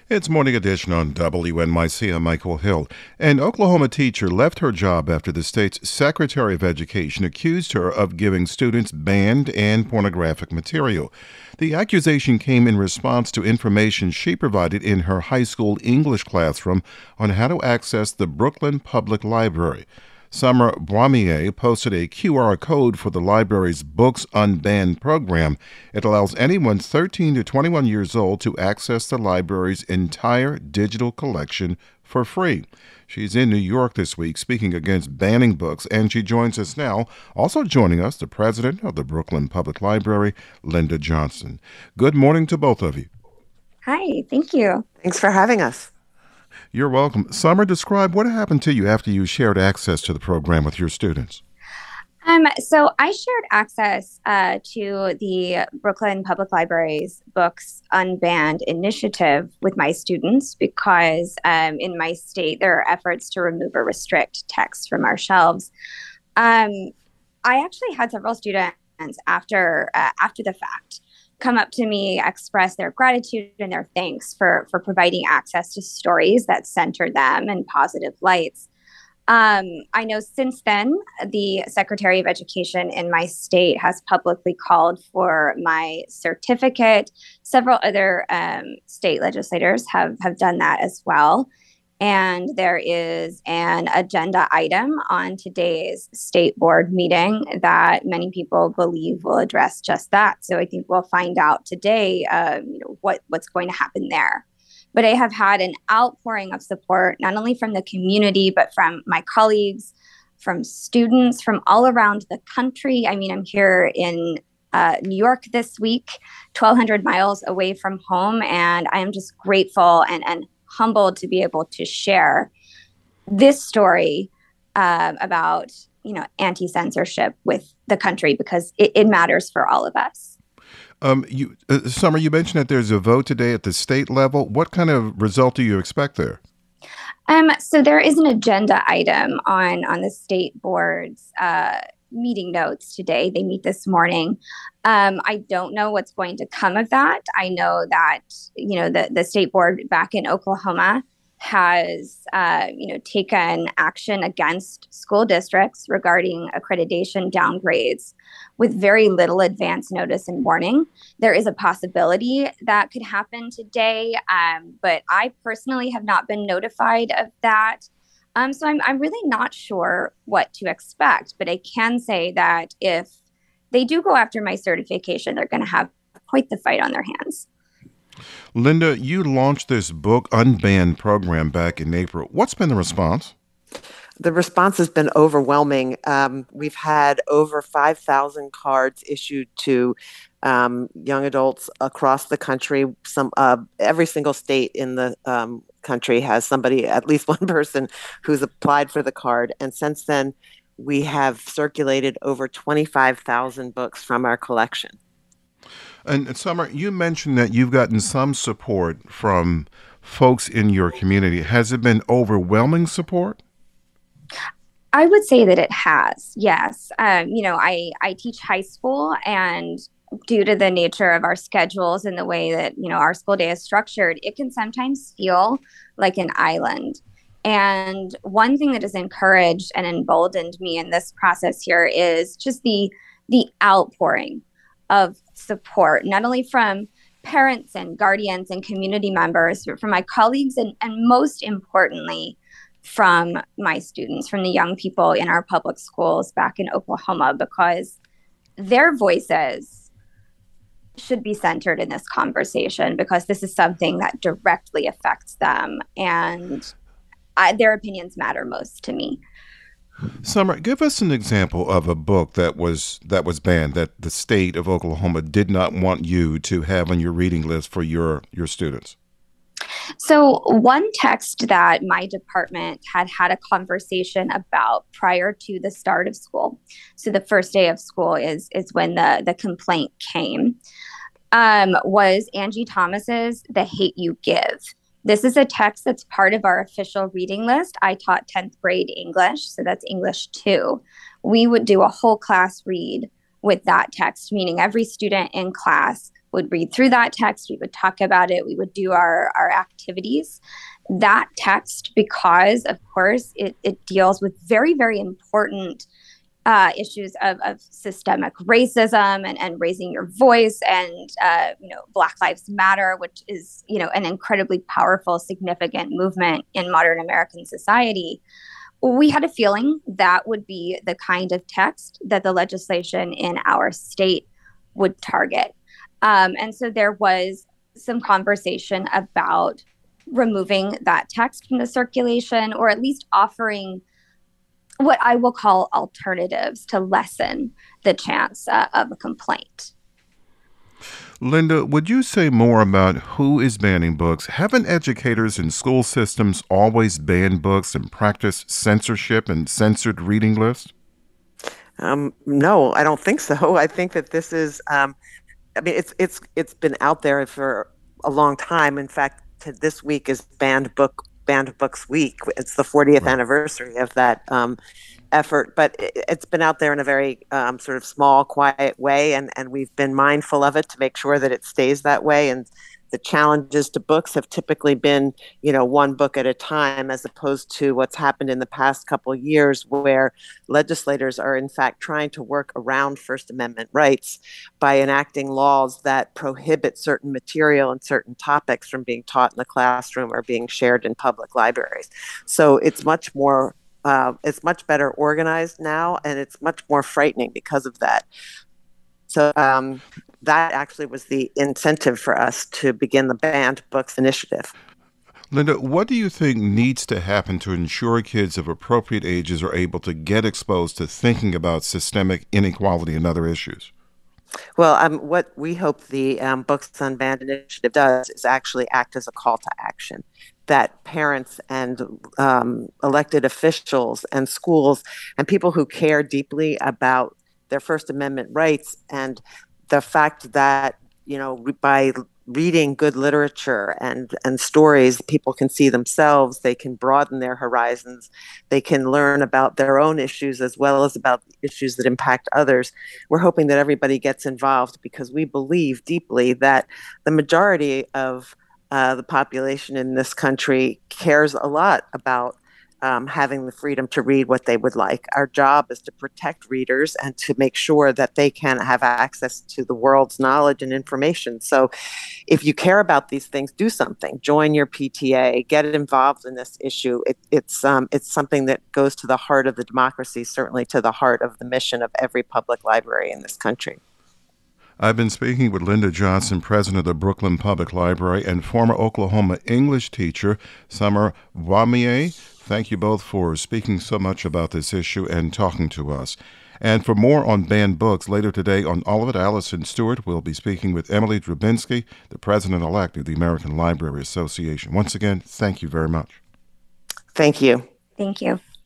It's Morning Edition on WNYC. I'm Michael Hill. An Oklahoma teacher left her job after the state's Secretary of Education accused her of giving students banned and pornographic material. The accusation came in response to information she provided in her high school English classroom on how to access the Brooklyn Public Library. Summer Boimier posted a QR code for the library's Books Unbanned program. It allows anyone 13 to 21 years old to access the library's entire digital collection for free. She's in New York this week speaking against banning books, and she joins us now. Also joining us, the president of the Brooklyn Public Library, Linda Johnson. Good morning to both of you. Hi, thank you. Thanks for having us. You're welcome. Summer, describe what happened to you after you shared access to the program with your students. So I shared access to the Brooklyn Public Library's Books Unbanned initiative with my students because in my state there are efforts to remove or restrict text from our shelves. I actually had several students after the fact come up to me, express their gratitude and their thanks for providing access to stories that center them in positive lights. I know since then, the Secretary of Education in my state has publicly called for my certificate. Several other state legislators have done that as well. And there is an agenda item on today's state board meeting that many people believe will address just that. So I think we'll find out today, what's going to happen there. But I have had an outpouring of support, not only from the community, but from my colleagues, from students from all around the country. I mean, I'm here in New York this week, 1,200 miles away from home, and I am just grateful and humbled to be able to share this story about anti-censorship with the country because it matters for all of us. Summer, you mentioned that there's a vote today at the state level. What kind of result do you expect there? So there is an agenda item on the state board's meeting notes today. They meet this morning. I don't know what's going to come of that. I know that, the state board back in Oklahoma has, taken action against school districts regarding accreditation downgrades with very little advance notice and warning. There is a possibility that could happen today, but I personally have not been notified of that. So I'm really not sure what to expect, but I can say that if they do go after my certification, they're going to have quite the fight on their hands. Linda, you launched this Book Unbanned program back in April. What's been the response? The response has been overwhelming. We've had over 5,000 cards issued to young adults across the country. Every single state in the country has somebody, at least one person, who's applied for the card. And since then, we have circulated over 25,000 books from our collection. And Summer, you mentioned that you've gotten some support from folks in your community. Has it been overwhelming support? I would say that it has, yes. I teach high school, and due to the nature of our schedules and the way that, our school day is structured, it can sometimes feel like an island. And one thing that has encouraged and emboldened me in this process here is just the outpouring of support, not only from parents and guardians and community members, but from my colleagues and most importantly, from my students, from the young people in our public schools back in Oklahoma, because their voices should be centered in this conversation because this is something that directly affects them, and their opinions matter most to me. Summer, give us an example of a book that was banned that the state of Oklahoma did not want you to have on your reading list for your students. So one text that my department had a conversation about prior to the start of school, so the first day of school is when the complaint came, was Angie Thomas's "The Hate You Give." This is a text that's part of our official reading list. I taught 10th grade English, so that's English 2. We would do a whole class read with that text, meaning every student in class would read through that text, we would talk about it, we would do our activities. That text, because of course it deals with very, very important issues of systemic racism and raising your voice and Black Lives Matter, which is an incredibly powerful, significant movement in modern American society. We had a feeling that would be the kind of text that the legislation in our state would target. And so there was some conversation about removing that text from the circulation, or at least offering what I will call alternatives to lessen the chance of a complaint. Linda, would you say more about who is banning books? Haven't educators in school systems always banned books and practiced censorship and censored reading lists? No, I don't think so. I think that this is, it's been out there for a long time. In fact, this week is Banned Books Week. It's the 40th anniversary of that effort, but it's been out there in a very sort of small, quiet way, and we've been mindful of it to make sure that it stays that way. And the challenges to books have typically been, one book at a time, as opposed to what's happened in the past couple of years, where legislators are in fact trying to work around First Amendment rights by enacting laws that prohibit certain material and certain topics from being taught in the classroom or being shared in public libraries. So it's much better organized now, and it's much more frightening because of that. So that actually was the incentive for us to begin the Banned Books initiative. Linda, what do you think needs to happen to ensure kids of appropriate ages are able to get exposed to thinking about systemic inequality and other issues? Well, what we hope the Books Unbanned initiative does is actually act as a call to action, that parents and elected officials and schools and people who care deeply about their First Amendment rights, and the fact that, by reading good literature and stories, people can see themselves, they can broaden their horizons, they can learn about their own issues as well as about issues that impact others. We're hoping that everybody gets involved, because we believe deeply that the majority of the population in this country cares a lot about having the freedom to read what they would like. Our job is to protect readers and to make sure that they can have access to the world's knowledge and information. So if you care about these things, do something. Join your PTA, get involved in this issue. It's something that goes to the heart of the democracy, certainly to the heart of the mission of every public library in this country. I've been speaking with Linda Johnson, president of the Brooklyn Public Library, and former Oklahoma English teacher Summer Wamier. Thank you both for speaking so much about this issue and talking to us. And for more on banned books, later today on All of It, Allison Stewart will be speaking with Emily Drabinski, the president-elect of the American Library Association. Once again, thank you very much. Thank you. Thank you.